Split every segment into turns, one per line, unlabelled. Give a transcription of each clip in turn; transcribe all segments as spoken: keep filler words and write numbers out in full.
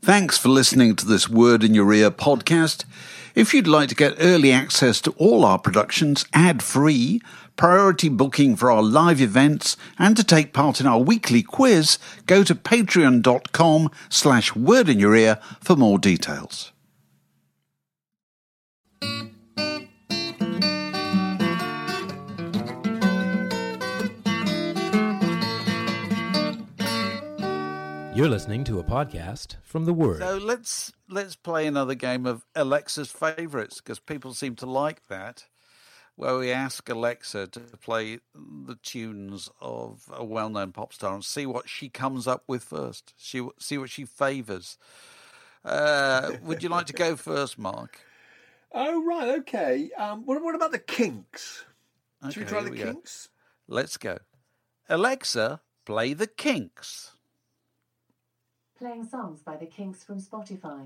Thanks for listening to this Word in Your Ear podcast. If you'd like to get early access to all our productions ad-free, priority booking for our live events, and to take part in our weekly quiz, go to patreon.com slash word in your ear for more details.
You're listening to a podcast from The Word.
So let's let's play another game of Alexa's favourites, because people seem to like that, where we ask Alexa to play the tunes of a well-known pop star and see what she comes up with first. She see what she favours. Uh, would you like to go first, Mark?
Oh, right, okay. Um, what, what about the Kinks?
Okay,
Should we try the
we
Kinks?
Go. Let's go. Alexa, play the Kinks.
Playing songs by the Kinks from Spotify.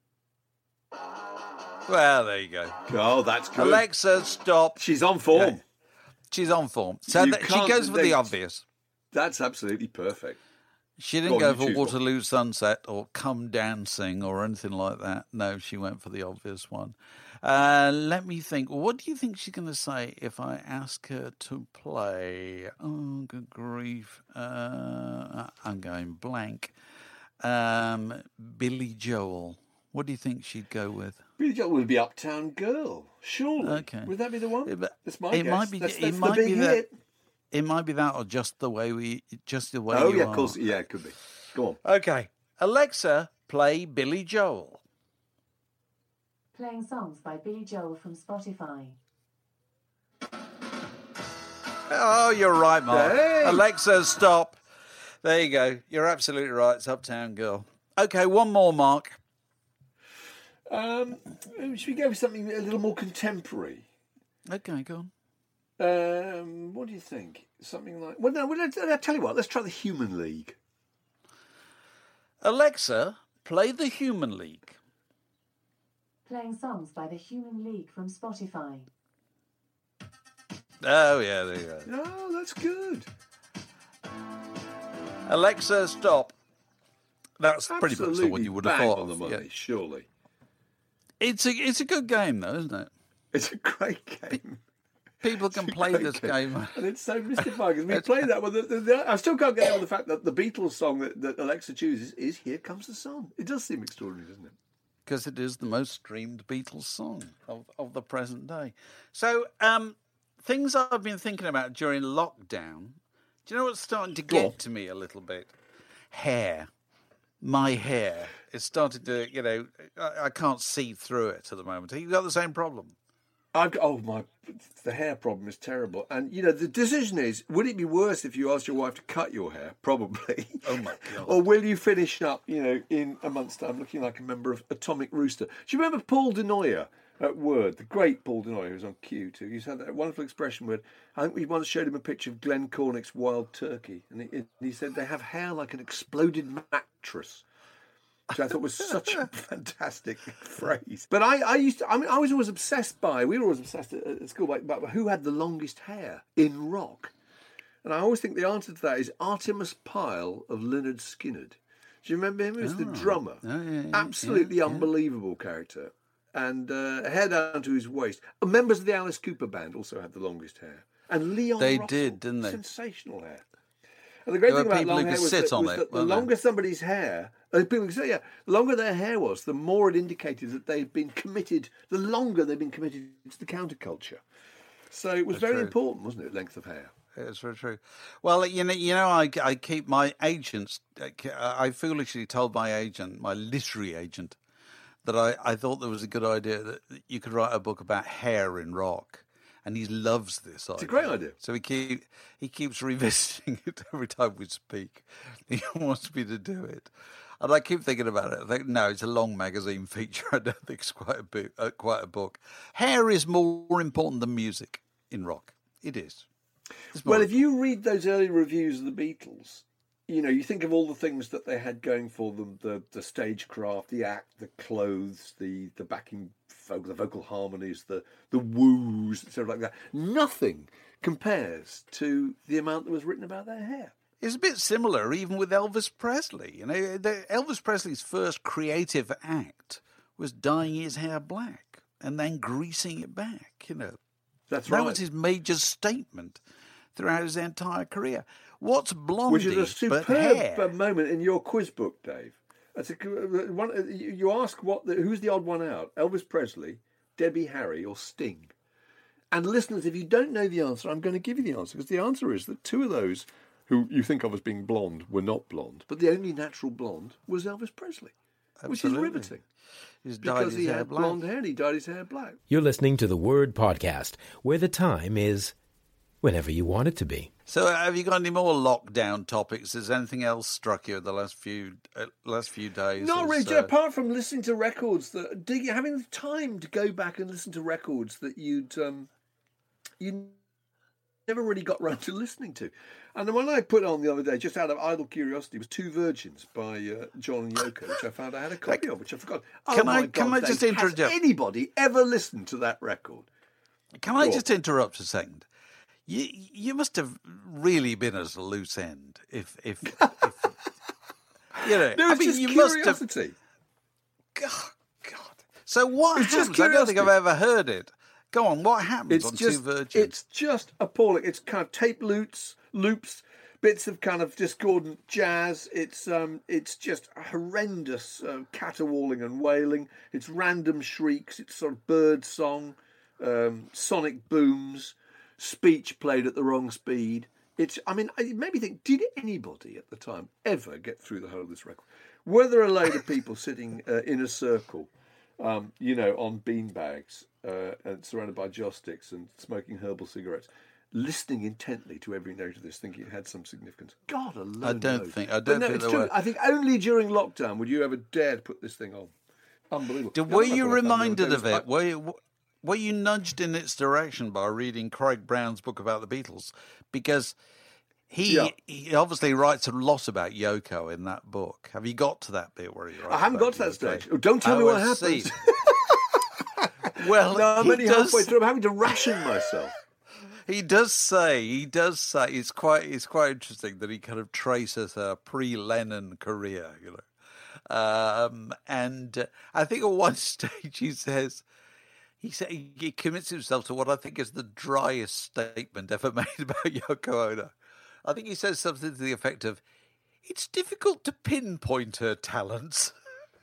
Well, there you go.
Oh, that's good.
Alexa, stop.
She's on form.
Yeah. She's on form. So
You
th- she
can't-
goes for
they-
the obvious.
That's absolutely perfect.
She
Go
didn't
on,
go
you
for
choose one.
Waterloo Sunset or Come Dancing or anything like that. No, she went for the obvious one. Uh, let me think. What do you think she's going to say if I ask her to play? Oh, good grief. Uh, I'm going blank. Um, Billy Joel. What do you think she'd go with?
Billy Joel would be Uptown Girl, surely.
Okay.
Would that be the one?
It,
That's my
it
guess.
might be.
That's,
it
that's
might
the
be
big
that.
hit.
It might be that, or just the way we, just the way.
Oh,
you
yeah,
are.
of course. Yeah, it could be. Go on.
Okay, Alexa, play Billy Joel.
Playing songs by Billy Joel from Spotify.
Oh, you're right, Mark.
Hey.
Alexa, stop. There you go. You're absolutely right. It's Uptown Girl. Okay, one more, Mark.
Um, should we go with something a little more contemporary?
Okay, go on.
Um, what do you think? Something like... Well, no, well, I'll I'll tell you what. Let's try the Human League.
Alexa, play the Human League.
Playing songs by the Human League from Spotify.
Oh, yeah, there you go.
Oh, that's good.
Alexa, stop. That's pretty much the
Absolutely
one you would have
bang
thought
on the
of,
money,
yeah.
surely.
It's a, it's a good game, though, isn't it?
It's a great game.
People can
It's a
play
great
this game.
And it's so mystifying because we play that one. The, the, the, I still can't get over the fact that the Beatles song that, that Alexa chooses is Here Comes the Sun. It does seem extraordinary, doesn't it?
Because it is the most streamed Beatles song of, of the present day. So, um, things I've been thinking about during lockdown. Do you know what's starting to
Go on.
get to me a little bit? Hair. My hair. It's started to, you know, I, I can't see through it at the moment. Have you got the same problem?
I've got, oh my, the hair problem is terrible. And, you know, the decision is, would it be worse if you asked your wife to cut your hair? Probably.
Oh, my God.
Or will you finish up, you know, in a month's time looking like a member of Atomic Rooster? Do you remember Paul Denoyer at Word, the great Paul Denoyer who was on Q too? He's had that wonderful expression where I think we once showed him a picture of Glenn Cornick's Wild Turkey. And he, he said they have hair like an exploded mattress. Which I thought was such a fantastic phrase. But I, I used to, I mean, I was always obsessed by, we were always obsessed at, at school by, by who had the longest hair in rock. And I always think the answer to that is Artemis Pyle of Lynyrd Skynyrd. Do you remember him? He was the
Oh.
drummer.
Oh, yeah, yeah,
Absolutely
yeah, yeah.
unbelievable character. And uh, hair down to his waist. Members of the Alice Cooper band also had the longest hair. And Leon
They
Russell,
did, didn't they?
Sensational hair. And the great
There
thing
were
about
people
long
who
hair
could
was,
sit
that,
on
was
it,
that the
weren't there?
longer somebody's hair, uh, people could say, yeah, the longer their hair was, the more it indicated that they'd been committed, the longer they'd been committed to the counterculture. So it was
That's
very
true.
important, wasn't it, length of hair?
It's very true. Well, you know, you know, I, I keep my agents. I foolishly told my agent, my literary agent, that I, I thought there was a good idea that you could write a book about hair in rock, and he loves this idea.
It's a great idea.
So he keep he keeps revisiting it every time we speak. He wants me to do it, and I keep thinking about it. I think no, it's a long magazine feature. I don't think it's quite a bit, uh, quite a book. Hair is more important than music in rock. It is. It's more
Well, if you read those early reviews of the Beatles, you know, you think of all the things that they had going for them, the the stagecraft, the act, the clothes, the, the backing folk, the vocal harmonies, the, the woos, stuff like that. Nothing compares to the amount that was written about their hair.
It's a bit similar even with Elvis Presley. You know, the, Elvis Presley's first creative act was dyeing his hair black and then greasing it back, you know.
That's
that
right.
was his major statement throughout his entire career. What's Blondie
Which is a
but hair?
superb moment in your quiz book, Dave. That's a, one, you ask what the, who's the odd one out, Elvis Presley, Debbie Harry, or Sting? And listeners, if you don't know the answer, I'm going to give you the answer, because the answer is that two of those who you think of as being blonde were not blonde, but the only natural blonde was Elvis Presley,
Absolutely.
which is riveting.
He's dyed
Because
his
he
hair
had
black.
blonde hair and he dyed his hair black.
You're listening to the Word Podcast, where the time is whenever you want it to be.
So, have you got any more lockdown topics? Has anything else struck you in the last few uh, last few days?
Not
as,
really,
uh,
apart from listening to records that, dig, having the time to go back and listen to records that you'd um, you never really got round to listening to. And the one I put on the other day, just out of idle curiosity, was Two Virgins by uh, John and Yoko, which I found I had a copy of, which I forgot. Oh
Can
my
I-
God,
can I
Dave,
just
has
interject?
anybody ever listened to that record?
Can I
Go
just interrupt a second? You you must have really been at a loose end if if, if you know.
No,
I
it's
mean,
just
you must have.
curiosity.
God, God. So what
It's just
happens? I don't think I've
curiosity.
ever heard it. Go on. What happens
It's
on
just,
Two Virgins?
it's just appalling. It's kind of tape loops, loops, bits of kind of discordant jazz. It's um, it's just horrendous uh, caterwauling and wailing. It's random shrieks. It's sort of bird song, um, sonic booms, speech played at the wrong speed. It's, I mean, it made me think: did anybody at the time ever get through the whole of this record? Were there a load of people sitting uh, in a circle, um, you know, on beanbags, uh, and surrounded by joss sticks and smoking herbal cigarettes, listening intently to every note of this, thinking it had some significance? God alone
I don't
knows.
think- I
But
don't
no,
think
it's
there
true.
were.
I think only during lockdown would you ever dare to put this thing on. Unbelievable.
Did,
The
were
other
you
record I found the other
reminded
day
of
was-
it? Were you, were you nudged in its direction by reading Craig Brown's book about the Beatles? Because he,
Yeah.
he obviously writes a lot about Yoko in that book. Have you got to that bit where he writes
I haven't
about
got to that
Yoko?
stage. Oh, don't tell me
Oh,
what
I see.
happens.
Well,
No, I'm
he
only
does,
halfway through. I'm having to ration myself.
He does say, he does say, it's quite, it's quite interesting that he kind of traces a pre-Lennon career, you know. Um, and uh, I think at one stage he says, he sa he commits himself to what I think is the driest statement ever made about Yoko Ono. I think he says something to the effect of, "It's difficult to pinpoint her talents,"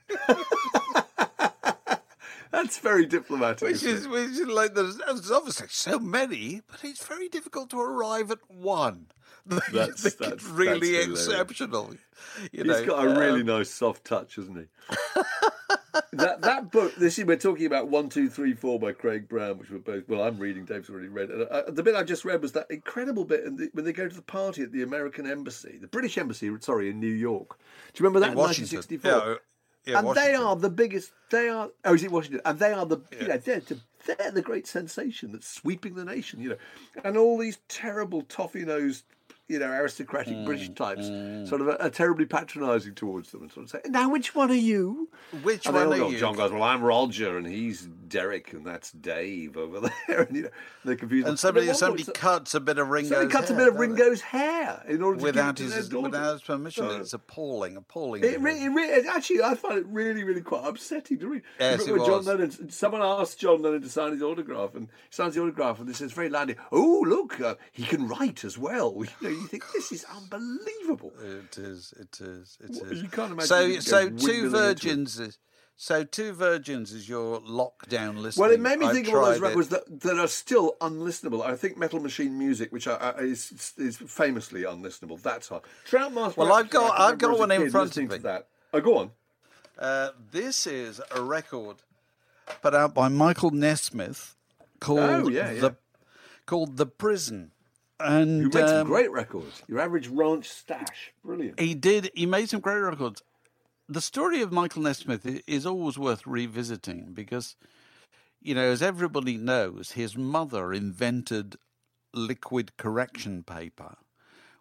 That's very diplomatic.
which
isn't
is,
it?
which is like there's, there's obviously so many, but it's very difficult to arrive at one that you
That's-
think
that's-
is really
that's hilarious.
exceptional. You
He's
know,
got a really
um,
nice soft touch, hasn't he? that that book. This is we're talking about one, two, three, four by Craig Brown, which we're both. Well, I'm reading. Dave's already read. And uh, the bit I just read was that incredible bit in the, when they go to the party at the American embassy, the British embassy. Sorry, in New York. Do you remember that
in
in
Washington.
nineteen sixty-four?
Yeah, yeah,
and they
Washington.
are the biggest. They are. Oh, is it Washington? And they are the.
Yeah.
You know, they're, they're the great sensation that's sweeping the nation. You know, and all these terrible toffee-nosed, you know, aristocratic
Mm,
British types, sort of are, are terribly patronising towards them, and sort of say, "Now, which one are you?"
Which
And they
one
all
are
go,
you?
John goes, "Well, I'm Roger, and he's Derek, and that's Dave over there." And you know, they're confused.
And somebody,
at one
somebody
point,
cuts a bit of Ringo's
somebody cuts a
hair,
bit of
don't they?
Ringo's hair in order to
without
give it to
his
their daughter.
without his permission.
So-
It's appalling, appalling.
It really, it really, actually, I find it really, really quite upsetting to read.
Yes,
Remember
it
when
was.
John Lennon, someone asked John Lennon to sign his autograph, and he signs the autograph, and this says very loudly, "Oh, look, uh, he can write as well." You know, you think this is unbelievable.
It is. It is. It
Well,
is.
you can't imagine
So,
you could
so
go
two
wiggling into it.
virgins. Is, so two virgins is your lockdown listening.
Well, it made me
I've
think of all those
tried it.
records that, that are still unlistenable. I think Metal Machine Music, which I, I, is is famously unlistenable. That's hard. Trout Master.
Well, I've
actually,
got-
I
I've got
remember as a
one in
kid
front of
listening to
me.
That. Oh, go on.
Uh, this is a record put out by Michael Nesmith called
Oh, yeah, yeah.
the called The Prison, and
You made some
um,
great records. Your average ranch stash, brilliant.
He did. He made some great records. The story of Michael Nesmith i- is always worth revisiting because, you know, as everybody knows, his mother invented liquid correction paper,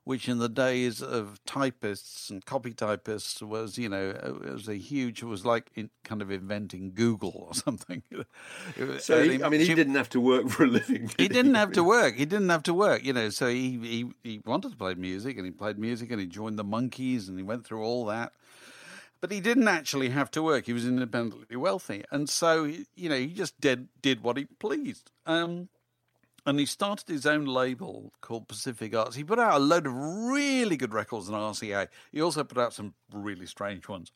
which in the days of typists and copy typists was, you know, it was a huge, it was like in, kind of inventing Google or something. Was,
so, he, I mean, he she, didn't have to work for a living. Did
he didn't he? have to work. He didn't have to work, you know, so he, he, he wanted to play music, and he played music, and he joined the Monkees, and he went through all that. But he didn't actually have to work. He was independently wealthy. And so, you know, he just did, did what he pleased. Um, and he started his own label called Pacific Arts. He put out a load of really good records on R C A. He also put out some really strange ones.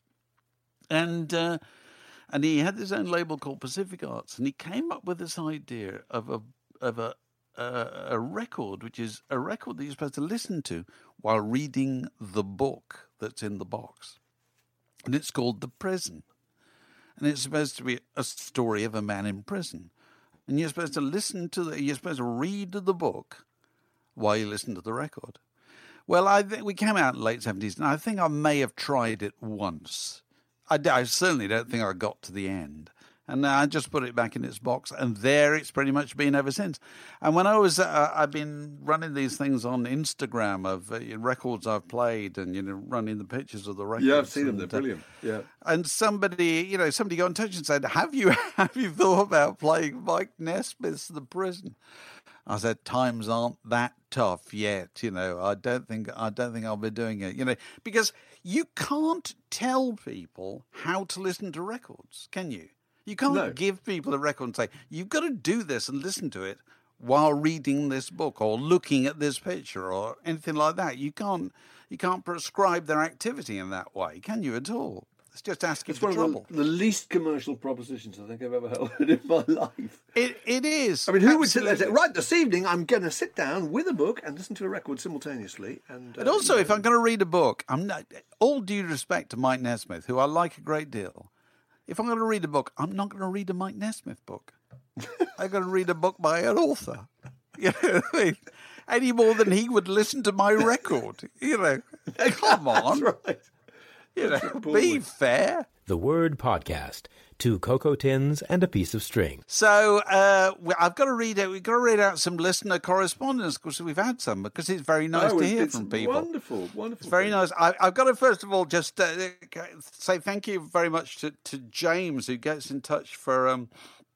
And uh, and he had his own label called Pacific Arts. And he came up with this idea of a of a, a, a record, which is a record that you're supposed to listen to while reading the book that's in the box. And it's called The Prison. And it's supposed to be a story of a man in prison. And you're supposed to listen to the, you're supposed to read the book while you listen to the record. Well, I think we came out in the late seventies, and I think I may have tried it once. I, I certainly don't think I got to the end. And I just put it back in its box, and there it's pretty much been ever since. And when I was, uh, I've been running these things on Instagram of uh, records I've played, and, you know, running the pictures of the records.
Yeah, I've seen them.
And,
They're brilliant. Yeah.
Uh, and somebody, you know, somebody got in touch and said, "Have you have you thought about playing Mike Nesmith's The Prison?" I said, "Times aren't that tough yet, you know. I don't think I don't think I'll be doing it, you know, because you can't tell people how to listen to records, can you? You can't
no.
give people a record and say, you've got to do this and listen to it while reading this book or looking at this picture or anything like that. You can't you can't prescribe their activity in that way, can you, at all? It's just asking
it's
for
one
trouble.
Of the, the least commercial propositions I think I've ever heard in my life.
It It is.
I mean, who
Absolutely.
would sit there and say, right, this evening I'm going to sit down with a book and listen to a record simultaneously? And, uh,
and also,
you know,
if I'm going to read a book, I'm not, all due respect to Mike Nesmith, who I like a great deal, if I'm going to read a book, I'm not going to read a Mike Nesmith book. I'm going to read a book by an author. You know what I mean? Any more than he would listen to my record. You know, come on.
That's right.
You know, be fair.
The Word Podcast. Two cocoa tins and a piece of string.
So uh, I've got to read out. We've got to read out some listener correspondence because we've had some. Because it's very nice
oh,
to hear
it's
from people.
Wonderful, wonderful.
It's very
thing.
nice. I, I've got to first of all just uh, say thank you very much to, to James, who gets in touch for um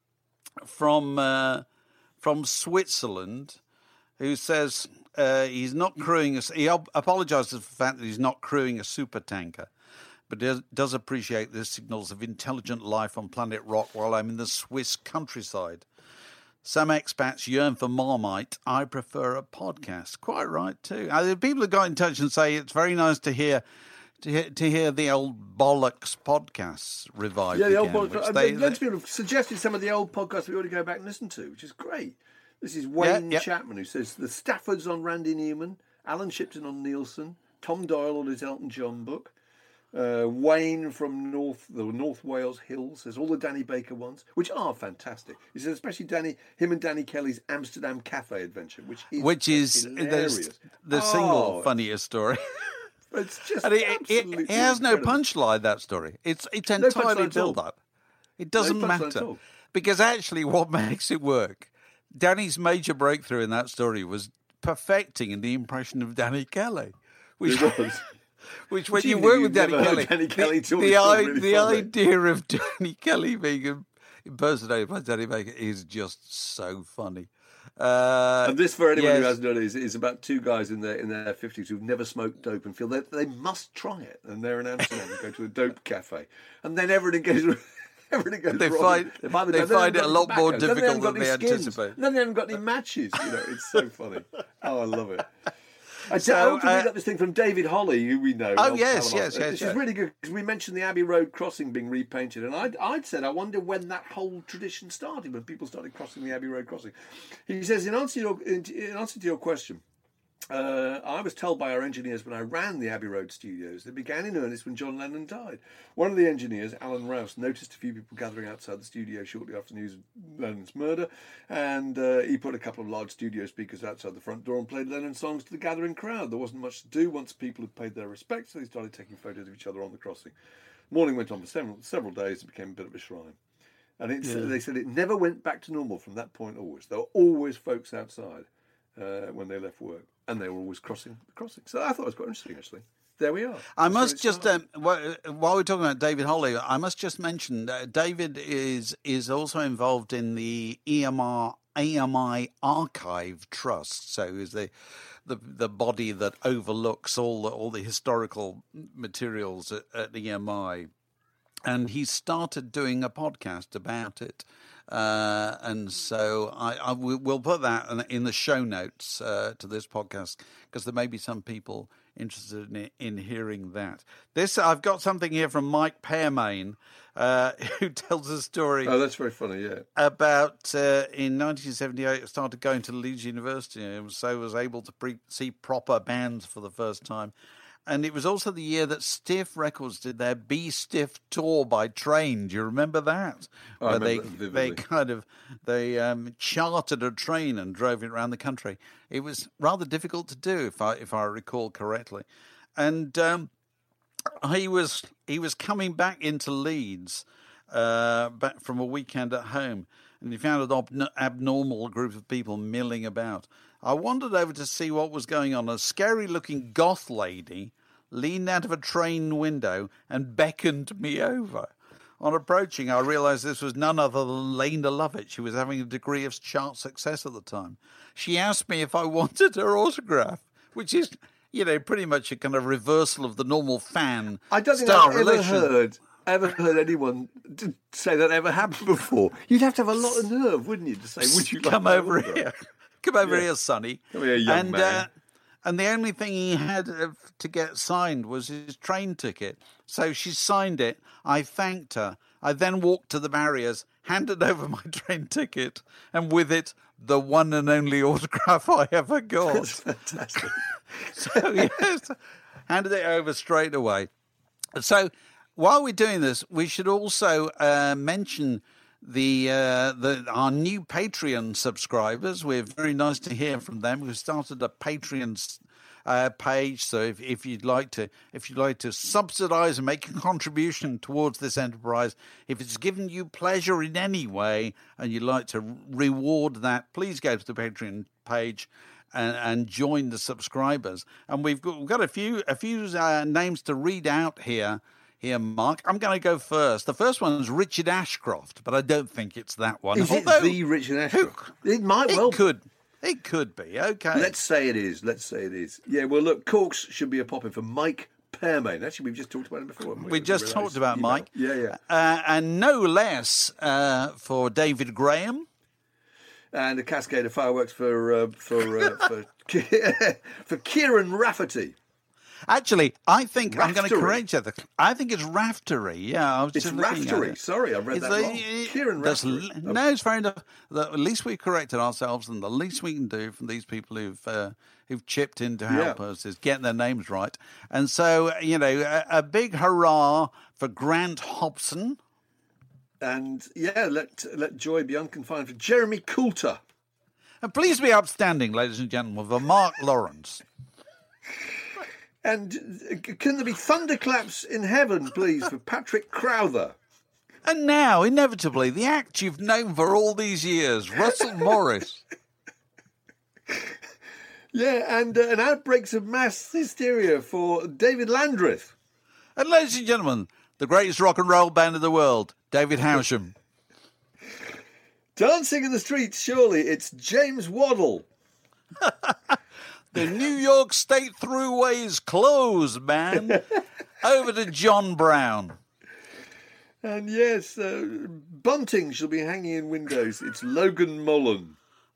from uh, from Switzerland, who says uh, he's not crewing. A, he apologises for the fact that he's not crewing a super tanker, but does, does appreciate the signals of intelligent life on planet Rock while I'm in the Swiss countryside. Some expats yearn for Marmite. I prefer a podcast. Quite right, too. Uh, people have got in touch and say it's very nice to hear to hear, to hear the old Bollocks podcasts revived
Yeah, the
again.
old podcasts.
They,
Loads of
they,
people have suggested some of the old podcasts we ought to go back and listen to, which is great. This is Wayne
yeah, yeah.
Chapman, who says the Staffords on Randy Newman, Alan Shipton on Nielsen, Tom Doyle on his Elton John book. Uh, Wayne from North the North Wales Hills says all the Danny Baker ones, which are fantastic. He says especially Danny, him and Danny Kelly's Amsterdam Cafe adventure, which is
which is
hilarious.
the, the
oh,
single funniest story.
It's just
and it,
absolutely
it, it has no
incredible.
punchline, that story. It's it's
No
entirely
punchline at all.
build up. It doesn't
No punchline at
matter
all.
because actually, what makes it work? Danny's major breakthrough in that story was perfecting the impression of Danny Kelly, which
It was.
Which, when
Gee,
you work
you've
with Danny
never heard
Kelly,
Danny Kelly
the,
talk,
the,
it's not
I,
really
the
funny.
idea of Danny Kelly being impersonated by Danny Baker is just so funny. Uh,
And this, for anyone
yes.
who hasn't done it, is, is about two guys in their in their fifties who've never smoked dope and feel that they must try it. And they're in Amsterdam and go to a dope cafe, and then everything goes. Everything goes
They
wrong.
find-
They find,
they
the-
find
haven't
it a
got
lot
any
more
tobacco. Then they haven't
difficult
got
than
any
they
skins.
anticipate.
Then they haven't got any matches. You know, it's so funny. Oh, I love it. I
So,
so, want to read
uh,
up this thing from David Holly, who we know.
Oh,
Old
yes,
pal of
yes,
ours.
yes,
This
yes.
is really good because we mentioned the Abbey Road crossing being repainted, and I'd, I'd said I wonder when that whole tradition started, when people started crossing the Abbey Road crossing. He says, in answer to your, in, in answer to your question, Uh, I was told by our engineers when I ran the Abbey Road studios that it began in earnest when John Lennon died. One of the engineers, Alan Rouse, noticed a few people gathering outside the studio shortly after news of Lennon's murder, and uh, he put a couple of large studio speakers outside the front door and played Lennon songs to the gathering crowd. There wasn't much to do once people had paid their respects, so they started taking photos of each other on the crossing. Morning went on for several, several days. It became a bit of a shrine. And it's,
Yeah.
they said it never went back to normal from that point onwards. There were always folks outside uh, when they left work. and they were always crossing the crossing. So I thought it was quite interesting, actually. There we are.
I
That's
must
where it
just, um, while we're talking about David Holly, I must just mention that David is is also involved in the E M R, E M I Archive Trust. So is the the the body that overlooks all the, all the historical materials at, at E M I. And he started doing a podcast about it. Uh, and so I, I we'll put that in, in the show notes uh, to this podcast, because there may be some people interested in, in hearing that. This I've got something here from Mike Pearmain, uh, who tells a story.
Oh, that's very funny. Yeah,
about uh, in nineteen seventy-eight, started going to Leeds University, and so was able to pre- see proper bands for the first time. And it was also the year that Stiff Records did their Be Stiff tour by train. Do you remember that?
Oh,
Where
I
they
remember that
they
vividly.
kind of they um, chartered a train and drove it around the country. It was rather difficult to do, if I if I recall correctly. And um, he was he was coming back into Leeds uh, back from a weekend at home, and he found an ob- abnormal group of people milling about. I wandered over to see what was going on. A scary-looking goth lady leaned out of a train window and beckoned me over. On approaching, I realised this was none other than Lena Lovett. She was having a degree of chart success at the time. She asked me if I wanted her autograph, which is, you know, pretty much a kind of reversal of the normal fan
I don't think
star
I've ever
relation.
heard ever heard anyone d- say that ever happened before. You'd have to have a lot of nerve, wouldn't you, to say, "Would you like
Come
my
over
autograph?"
here. Come over
Yeah.
here, Sonny.
Come here, young
and,
man.
Uh, and the only thing he had uh, to get signed was his train ticket. So she signed it. I thanked her. I then walked to the barriers, handed over my train ticket, and with it, the one and only autograph I ever got.
That's fantastic.
So, yes, handed it over straight away. So, while we're doing this, we should also uh, mention the uh, the our new Patreon subscribers. We're very nice to hear from them. We've started a Patreon uh, page, so if, if you'd like to if you'd like to subsidise and make a contribution towards this enterprise, if it's given you pleasure in any way and you'd like to reward that, please go to the Patreon page and, and join the subscribers. And we've got, we've got a few a few uh, names to read out here. Here, Mark. I'm going to go first. The first one is Richard Ashcroft, but I don't think it's that one.
Is
Although,
it the Richard Ashcroft? It might
it
well.
could. It could be. Okay.
Let's say it is. Let's say it is. Yeah. Well, look, Corks should be a popping for Mike Pearmain. Actually, we've just talked about him before. haven't
we just
realised
talked about
email.
Mike.
Yeah, yeah.
Uh, and no less uh, for David Graham.
And a cascade of fireworks for uh, for uh, for for Kieran Rafferty.
Actually, I think I'm going to
Raftery.
correct you. I think it's Raftery. Yeah, I was
It's
just looking at
Raftery.
it.
Sorry, I read
It's
that
a-
wrong.
it-
Kieran
that's
Raftery.
l- No, it's fair enough. The at least we corrected ourselves, and the least we can do from these people who've uh, who've chipped in to help
Yeah.
us is get their names right. And so, you know, a, a big hurrah for Grant Hobson.
And yeah, let let joy be unconfined for Jeremy Coulter.
And please be upstanding, ladies and gentlemen, for Mark Lawrence.
And uh, can there be thunderclaps in heaven, please, for Patrick Crowther?
And now, inevitably, the act you've known for all these years, Russell Morris.
Yeah, and uh, and outbreaks of mass hysteria for David Landreth.
And ladies and gentlemen, the greatest rock and roll band in the world, David Howsham.
Dancing in the streets, surely it's James Waddle.
The New York State Thruway's closed, man. Over to John Brown.
And yes, uh, bunting shall be hanging in windows. It's Logan Mullen.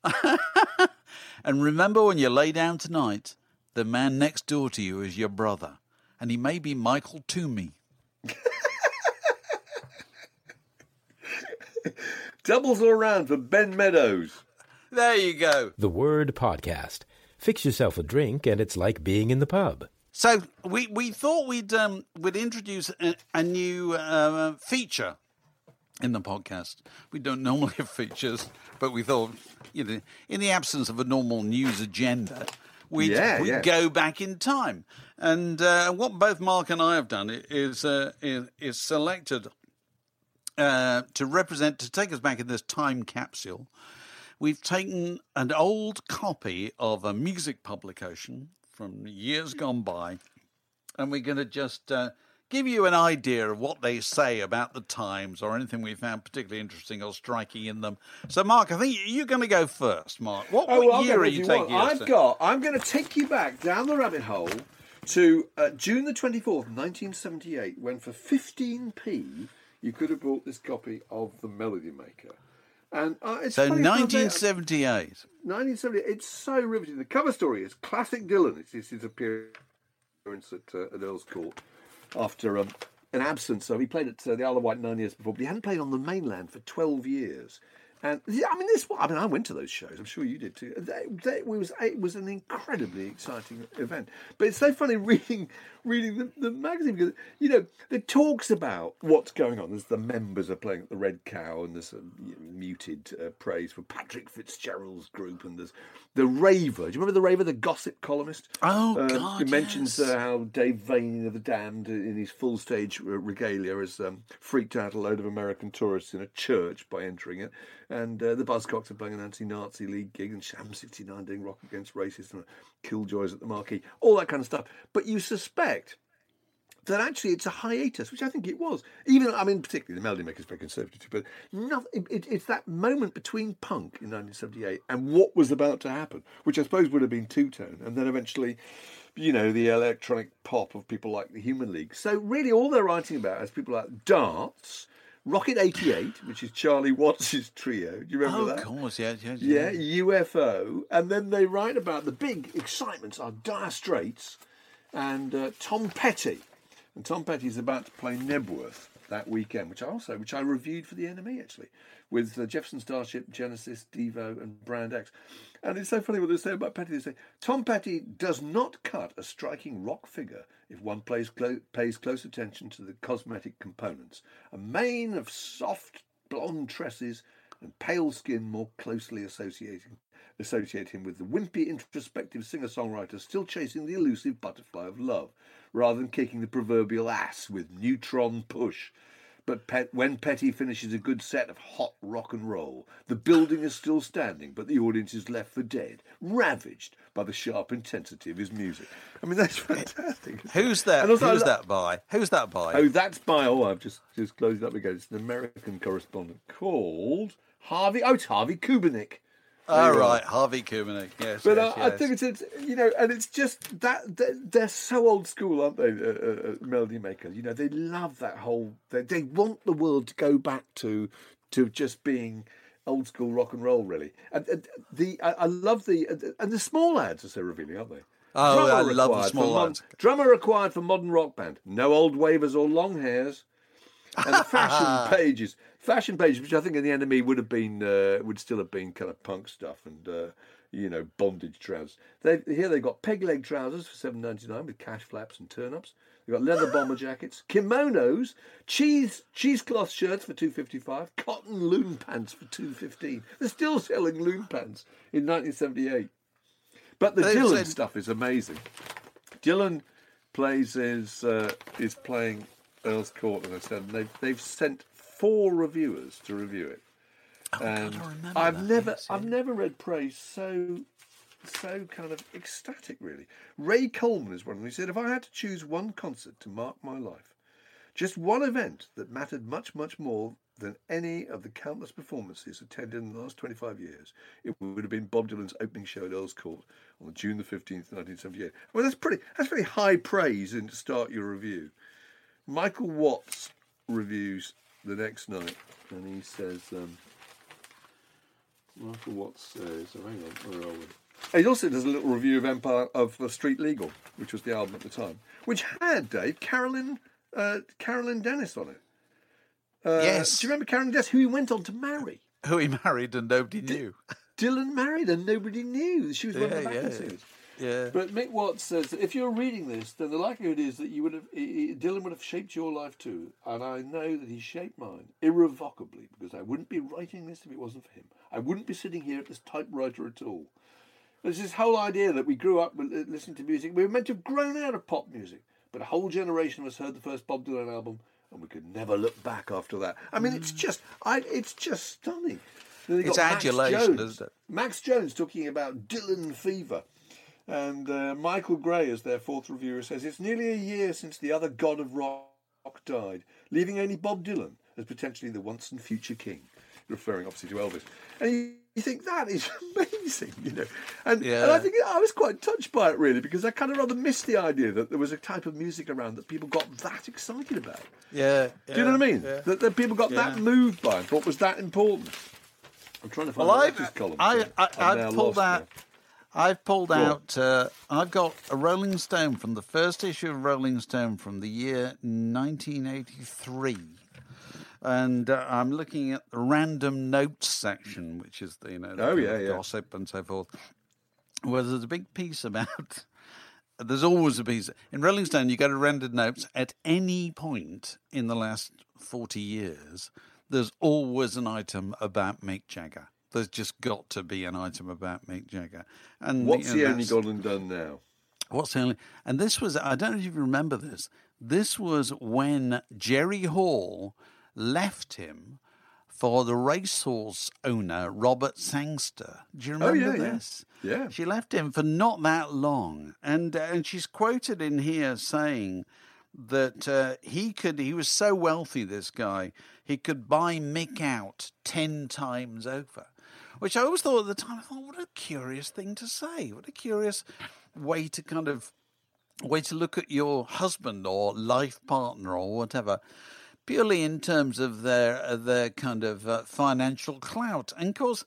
And remember, when you lay down tonight, the man next door to you is your brother. And he may be Michael Toomey.
Doubles all around for Ben Meadows.
There you go.
The Word Podcast. Fix yourself a drink and it's like being in the pub.
So we, we thought we'd um, we'd introduce a, a new uh, feature in the podcast. We don't normally have features, but we thought, you know, in the absence of a normal news agenda, we'd,
Yeah,
we'd
yeah.
go back in time. And uh, what both Mark and I have done is uh, is, is selected uh, to represent, to take us back in this time capsule. we've taken an old copy of a music publication from years gone by, and we're going to just uh, give you an idea of what they say about the times or anything we found particularly interesting or striking in them. So, Mark, I think you're going to go first, Mark. What,
Oh, well,
what
I'll
year
go
are
if
you
you
taking
want.
us
I've
to?
got. I'm going to take you back down the rabbit hole to uh, June the twenty-fourth, nineteen seventy-eight, when for fifteen p you could have bought this copy of The Melody Maker. And uh, it's
So,
funny how they-
nineteen seventy-eight.
nineteen seventy-eight. It's so riveting. The cover story is classic Dylan. It's, it's his appearance at, uh, at Earl's Court after um, an absence. So he played at uh, the Isle of Wight nine years before, but he hadn't played on the mainland for twelve years. And I mean, this. I mean, I went to those shows. I'm sure you did too. They, they, it was it was an incredibly exciting event. But it's so funny reading reading the, the magazine because you know it talks about what's going on. There's the members are playing at the Red Cow, and there's a you know, muted uh, praise for Patrick Fitzgerald's group, and there's the Raver. Do you remember the Raver, the gossip columnist?
Oh,
Uh,
God,
He mentions
yes.
uh, how Dave Vane of the Damned, uh, in his full stage uh, regalia, has um, freaked out a load of American tourists in a church by entering it. And uh, the Buzzcocks are playing an anti-Nazi League gig, and Sham sixty-nine doing Rock Against Racism, and Killjoys at the Marquee, all that kind of stuff. But you suspect that actually it's a hiatus, which I think it was. Even, I mean, particularly the Melody Maker's very conservative, but nothing, it, it's that moment between punk in nineteen seventy-eight and what was about to happen, which I suppose would have been two-tone, and then eventually, you know, the electronic pop of people like the Human League. So really all they're writing about is people like Darts, Rocket eighty-eight, which is Charlie Watts' trio. Do you remember
Oh,
that?
of course, yeah, yeah,
Yeah, U F O. And then they write about the big excitements are Dire Straits and uh, Tom Petty. And Tom Petty's about to play Nebworth that weekend, which I also, which I reviewed for the N M E actually, with uh, Jefferson Starship, Genesis, Devo, and Brand X. And it's so funny what they say about Petty. They say Tom Petty does not cut a striking rock figure if one plays clo- pays close attention to the cosmetic components. A mane of soft blonde tresses and pale skin more closely associating associate him with the wimpy, introspective singer-songwriter still chasing the elusive butterfly of love, rather than kicking the proverbial ass with neutron push. But Pet, when Petty finishes a good set of hot rock and roll, the building is still standing, but the audience is left for dead, ravaged by the sharp intensity of his music. I mean, that's fantastic.
Who's that?
And also,
Who's
I lo-
that by? Who's that by?
Oh, that's by, oh, I've just, just closed it up again. It's an American correspondent called Harvey, oh, it's Harvey Kubernik.
All right, Harvey Kubernik. Yes,
But
yes,
uh, I
yes.
think it's, it's, you know, and it's just that they're, they're so old school, aren't they, uh, uh, Melody Makers? You know, they love that whole, they, they want the world to go back to to just being old school rock and roll, really. And, and the I, I love the, and the small ads are so revealing, aren't they?
Oh, I
Drummer
love the
required
small
for mod-
ads.
Drummer required for modern rock band. No old wavers or long hairs. And the fashion pages, fashion pages, which I think in the N M E would have been, uh, would still have been kind of punk stuff and, uh, you know, bondage trousers. They here they got peg leg trousers for seven ninety nine with cash flaps and turn ups. They got leather bomber jackets, kimonos, cheese cheesecloth shirts for two fifty five, cotton loon pants for two fifteen. They're still selling loon pants in nineteen seventy eight. But the
They've
Dylan
said-
stuff is amazing. Dylan plays is uh, is playing Earl's Court, as I said, and they've they've sent four reviewers to review it.
Oh,
and
God, I remember
I've
that,
never
yes,
I've
yeah.
never read praise so so kind of ecstatic, really. Ray Coleman is one of them. He said, if I had to choose one concert to mark my life, just one event that mattered much, much more than any of the countless performances attended in the last twenty-five years, it would have been Bob Dylan's opening show at Earl's Court on June the fifteenth, nineteen seventy-eight. Well, that's pretty, that's very high praise in to start your review. Michael Watts reviews the next night, and he says, um, Michael Watts says, oh, hang on, where are we? He also does a little review of Empire of uh, Street Legal, which was the album at the time, which had, Dave, Carolyn, uh, Carolyn Dennis on it. Uh,
Yes.
Do you remember Carolyn Dennis, who he went on to marry?
Who he married and nobody knew.
Dylan married and nobody knew. She was one of the
Yeah,
backing
yeah.
singers.
Yeah.
But Mick Watts says that if you're reading this, then the likelihood is that you would have i- i- Dylan would have shaped your life too, and I know that he shaped mine irrevocably because I wouldn't be writing this if it wasn't for him. I wouldn't be sitting here at this typewriter at all. There's this whole idea that we grew up with- uh, listening to music. We were meant to have grown out of pop music, but a whole generation of us heard the first Bob Dylan album, and we could never look back after that. I mean, it's just, I, it's just stunning. Then you've
It's
got Max
adulation,
Jones.
isn't it?
Max Jones talking about Dylan fever. And uh, Michael Gray, as their fourth reviewer, says, it's nearly a year since the other god of rock died, leaving only Bob Dylan as potentially the once and future king, referring obviously to Elvis. And you, you think, that is amazing, you know. And,
Yeah.
and I think I was quite touched by it, really, because I kind of rather missed the idea that there was a type of music around that people got that excited about.
Yeah,
Do you know what I mean?
Yeah.
That, that people got
Yeah.
that moved by and thought was that important. I'm trying to find
Well,
the
I've,
letters column.
I, I,
I've now
I've pulled
lost
out.
now.
I've pulled
Go on.
out. Uh, I've got a Rolling Stone from the first issue of Rolling Stone from the year nineteen eighty-three, and uh, I'm looking at the random notes section, which is the you know the
Oh,
kind
yeah,
of
yeah.
gossip and so forth. Where there's a big piece about. There's always a piece in Rolling Stone. You go to rendered notes at any point in the last forty years. There's always an item about Mick Jagger. There's just got to be an item about Mick Jagger. And
What's
you know,
he only
that's-
gone and done now?
What's the only? And this was, I don't know if you remember this. This was when Jerry Hall left him for the racehorse owner, Robert Sangster. Do you remember
Oh, yeah, yeah.
this?
Yeah.
She left him for not that long. And, uh, and she's quoted in here saying that uh, he could, he was so wealthy, this guy, he could buy Mick out ten times over. Which I always thought at the time, I thought, what a curious thing to say. What a curious way to kind of, way to look at your husband or life partner or whatever, purely in terms of their, uh, their kind of uh, financial clout. And of course,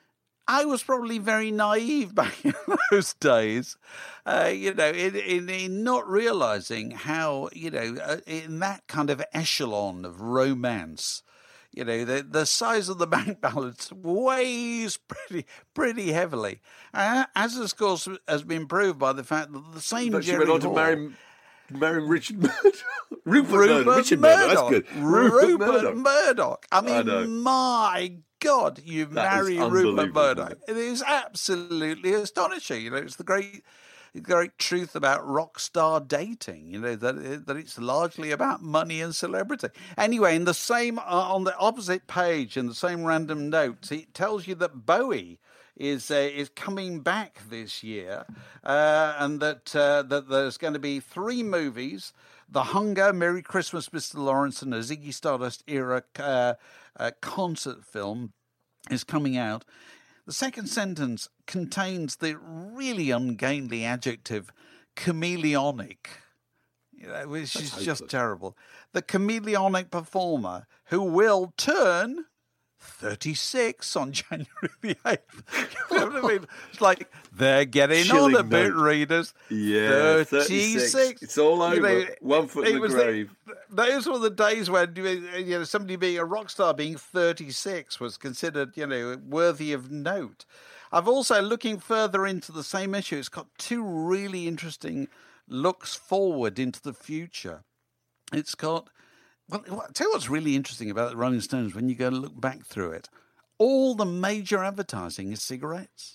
I was probably very naive back in those days, uh, you know, in, in, in not realizing how, you know, uh, in that kind of echelon of romance, you know, the, the size of the bank balance weighs pretty pretty heavily, uh, as of course has been proved by the fact that the same
But she
Jerry
went on to
Hall,
marry, marry Richard Murdoch. Rupert,
Rupert
Murdoch. Richard Murdoch. That's
Murdoch.
good.
Rupert
Murdoch.
Murdoch. I
I know.
mean, my God, you
That is
marry Rupert
unbelievable,
Murdoch.
isn't
It is absolutely astonishing. You know, it's the great, the great truth about rock star dating. You know that it, that it's largely about money and celebrity. Anyway, in the same uh, on the opposite page, in the same random notes, it tells you that Bowie is uh, is coming back this year, uh, and that uh, that there's going to be three movies: The Hunger, Merry Christmas, Mister Lawrence, and a Ziggy Stardust era uh, uh, concert film is coming out. The second sentence contains the really ungainly adjective chameleonic, you know, which
That's
is just
hopeless.
terrible. The chameleonic performer who will turn thirty-six on January the eighth. You know what I mean? It's like they're getting
Chilling
on a bit,
note.
readers.
Yeah, thirty-six. It's all over.
You know,
One foot in
it
the
was
grave.
those were the days when you know somebody being a rock star being thirty-six was considered, you know, worthy of note. I've also, looking further into the same issue, it's got two really interesting looks forward into the future. It's got, well, I'll tell you what's really interesting about the Rolling Stones when you go and look back through it. All the major advertising is cigarettes.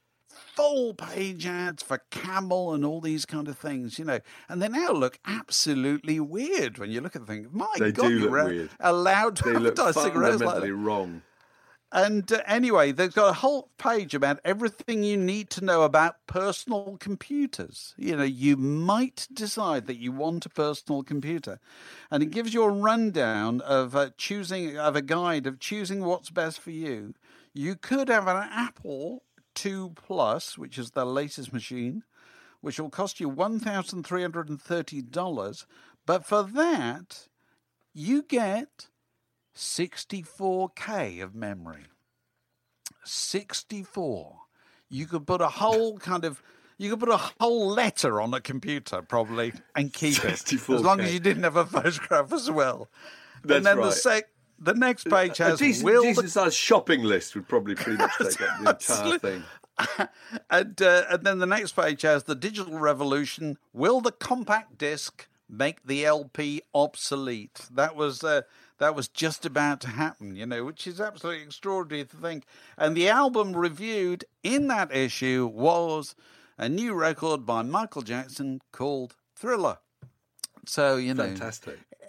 Full page ads for Camel and all these kind of things, you know. And they now look absolutely weird when you look at things. My
They
God,
do look
you're
weird.
allowed to
They look
advertise cigarettes like
fundamentally
that.
wrong.
And uh, anyway, they've got a whole page about everything you need to know about personal computers. You know, you might decide that you want a personal computer. And it gives you a rundown of uh, choosing, of a guide of choosing what's best for you. You could have an Apple two Plus, which is the latest machine, which will cost you one thousand three hundred thirty dollars. But for that, you get sixty-four K of memory. sixty-four. You could put a whole kind of, you could put a whole letter on a computer probably and keep it.
sixty-four K.
As long as you didn't have a photograph as well.
That's
and then
right.
the sec, the next page
A
has
decent,
will
decent
the,
sized shopping list would probably pretty much take up the entire
Absolutely.
thing.
and uh, and then the next page has the digital revolution. Will the compact disc make the L P obsolete? That was uh, that was just about to happen, you know, which is absolutely extraordinary to think. And the album reviewed in that issue was a new record by Michael Jackson called Thriller. So, you know,
Fantastic.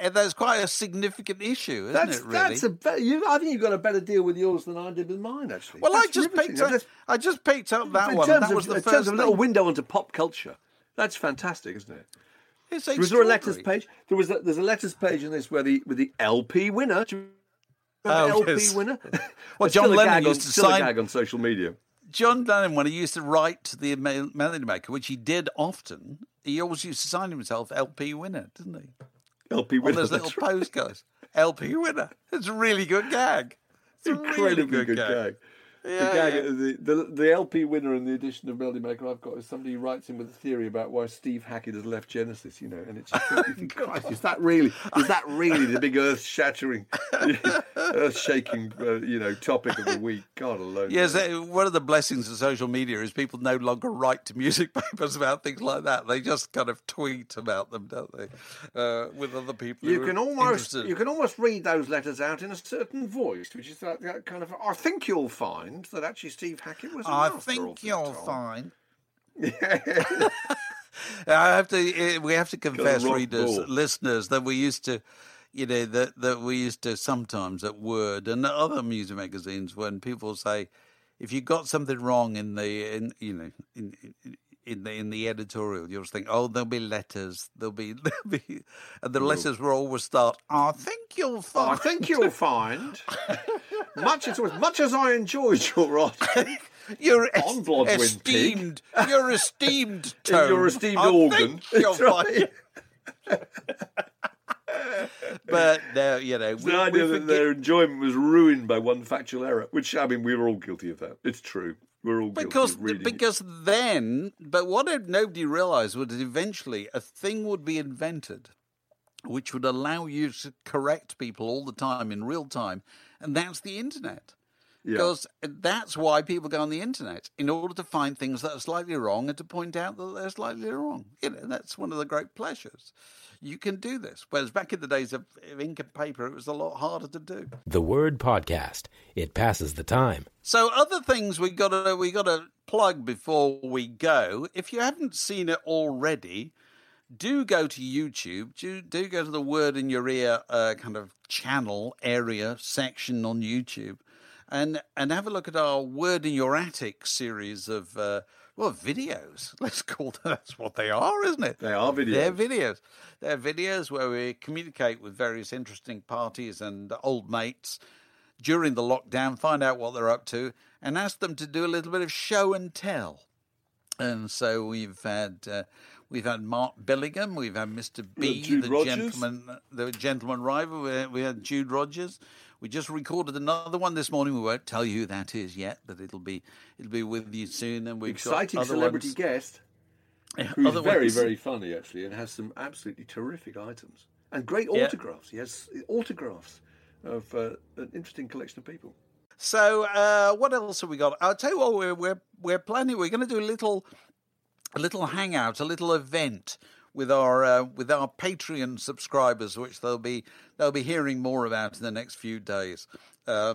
that's quite a significant issue, isn't
That's
it? Really.
that's a be- you. I think you've got a better deal with yours than I did with mine. Actually,
well,
that's
I just
riveting.
picked up.
That's-
I just picked up that
in
one.
terms
That
of,
was the
in
first
terms of a little
thing.
window into pop culture. That's fantastic, isn't it?
It's
Was there a letters
extraordinary.
page? There was. A, there's a letters page in this where the with the L P winner. Do you remember
Oh,
L P
yes.
winner?
Well,
It's
John
still a
Lennon
gag on-
used to
still a
sign-
gag on social media.
John Lennon, when he used to write to the Mel- Melody Maker, which he did often, he always used to sign himself L P winner, didn't he?
L P
On
winner.
those little
that's right.
postcards. L P winner. It's a really good gag. It's a
Incredibly
really
good, gag.
Yeah,
the, gag
yeah.
the, the the L P winner in the edition of Melody Maker I've got is somebody who writes in with a theory about why Steve Hackett has left Genesis, you know, and it's just, you think, Christ, is that really is that really the big earth shattering, earth shaking, uh, you know, topic of the week? God alone.
Yes,
knows.
uh, one of the blessings of social media is people no longer write to music papers about things like that. They just kind of tweet about them, don't they? Uh, with other people.
You
who
can
are
almost
interested.
you can almost read those letters out in a certain voice, which is that, that kind of. I think you'll find that actually Steve Hackett was. A
I
master
think
of
you'll
Tom.
find.
Yeah.
I have to. uh, We have to confess,
rock
readers,
ball.
listeners, that we used to, you know, that that we used to sometimes at Word and other music magazines when people say, if you got something wrong in the, in you know, in in, in the in the editorial, you'll just think, oh, there'll be letters, there'll be, there'll be, and the letters will always start. I think you'll find.
I think you'll find, much as much as I enjoyed your writing,
You're
on
es-
Bloodwind
esteemed. You're esteemed.
in
Tone.
your esteemed
I
organ.
think you'll
That's right.
find- But no, you know, we,
The idea
we
that
forget-
their enjoyment was ruined by one factual error, which I mean, we were all guilty of that. It's true. We're all guilty
because
of reading.
because then, but what nobody realised was that eventually a thing would be invented, which would allow you to correct people all the time in real time, and that's the internet.
Yeah.
Because that's why people go on the internet, in order to find things that are slightly wrong and to point out that they're slightly wrong. You know, that's one of the great pleasures. You can do this. Whereas back in the days of of ink and paper, it was a lot harder to do.
The Word Podcast. It passes the time.
So other things we got to we got to plug before we go. If you haven't seen it already, do go to YouTube. Do, do go to the Word in Your Ear uh, kind of channel area section on YouTube. And and have a look at our Word in Your Attic series of, uh, well, videos. Let's call them, that's what they are, isn't it?
They are videos.
They're videos. They're videos where we communicate with various interesting parties and old mates during the lockdown, find out what they're up to, and ask them to do a little bit of show and tell. And so we've had uh, we've had Mark Billingham, we've had Mister B,
Jude
the
Rogers.
gentleman, the gentleman rival. We, we had Jude Rogers. We just recorded another one this morning. We won't tell you who that is yet, but it'll be it'll be with you soon. And we've
Exciting
got other
celebrity
ones.
guest
Yeah,
who's
other
very,
ones.
very funny, actually, and has some absolutely terrific items. And great
Yeah.
autographs. He has autographs of uh, an interesting collection of people.
So uh, what else have we got? I'll tell you what we're we're we're planning. We're going to do a little a little hangout, a little event with our uh, with our Patreon subscribers, which they'll be they'll be hearing more about in the next few days. Uh,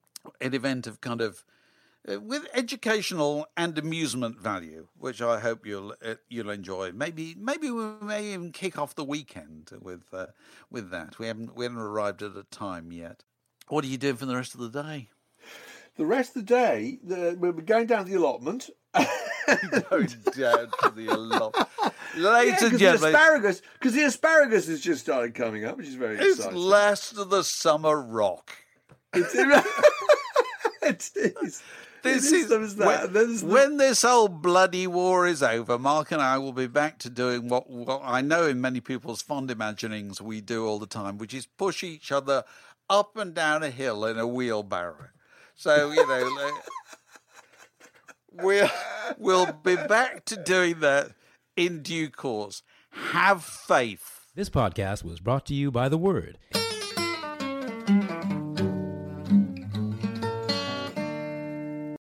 an event of kind of uh, with educational and amusement value, which I hope you'll uh, you'll enjoy. Maybe maybe we may even kick off the weekend with uh, with that. We haven't we haven't arrived at a time yet. What are you doing for the rest of the day?
The rest of the day, the, we're going down to the allotment.
Going down to the allotment.
Yeah,
Ladies and
because the
gentlemen,
asparagus, because the asparagus has just started coming up, which is very
it's
exciting.
last of the summer rock.
It's, it is.
This
It
is,
there is that.
when,
There's the-
when this whole bloody war is over, Mark and I will be back to doing what, what I know in many people's fond imaginings we do all the time, which is push each other up and down a hill in a wheelbarrow. So, you know, like, we'll, we'll be back to doing that in due course. Have faith.
This podcast was brought to you by The Word.